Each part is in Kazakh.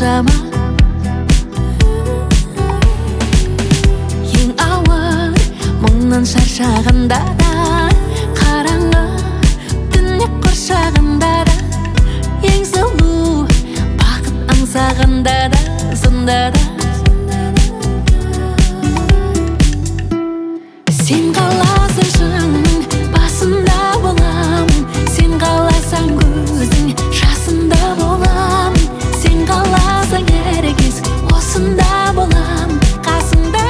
қаншама. Ең ауыр мұңнан шаршағанда да, қараңғы түнек қоршағанда да, ең сұлу бақыт аңсағанда да, сонда да сен қаласың шыңның басында боламын, сен қаласаң көзің жасында боламын, сен қаласаң әркез осында боламын, қасыңда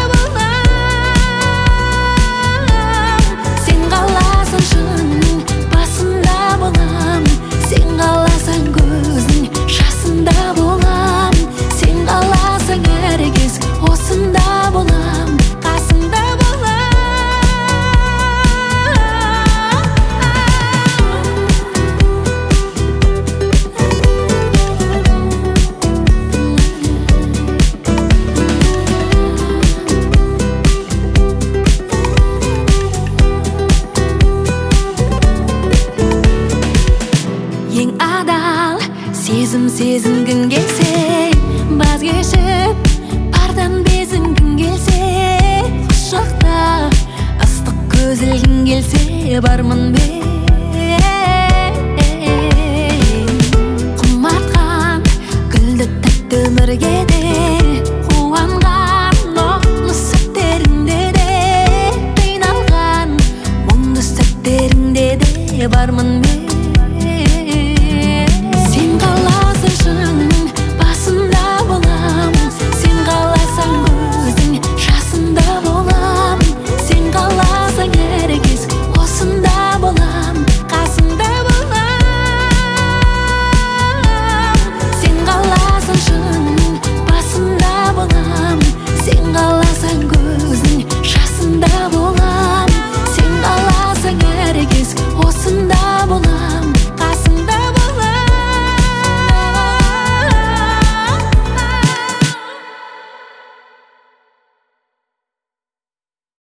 боламын. Сен қаласаң шыңның басында боламын, сен қаласаң көзің жасында боламын, сен қаласаң әркез осында боламын, қасыңда боламын. Ең адал сезінгің келсе, баз кешіп бардан безінгің келсе, құшақта ыстық көз ілгің келсе, бармын мен құмартқан гүлді тәтті өмірге.